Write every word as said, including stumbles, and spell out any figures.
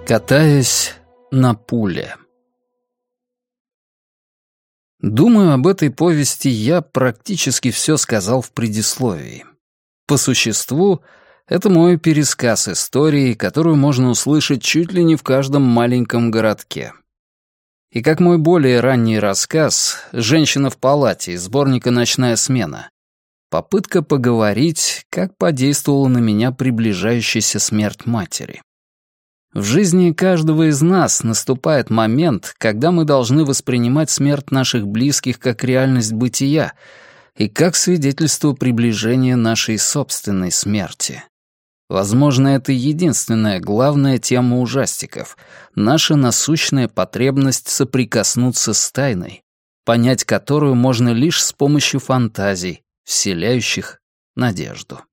Катаясь на пуле. Думаю, об этой повести я практически все сказал в предисловии. По существу, это мой пересказ истории, которую можно услышать чуть ли не в каждом маленьком городке. И как мой более ранний рассказ «Женщина в палате» из сборника «Ночная смена», попытка поговорить, как подействовала на меня приближающаяся смерть матери. В жизни каждого из нас наступает момент, когда мы должны воспринимать смерть наших близких как реальность бытия и как свидетельство приближения нашей собственной смерти. Возможно, это единственная главная тема ужастиков — наша насущная потребность соприкоснуться с тайной, понять которую можно лишь с помощью фантазий, вселяющих надежду.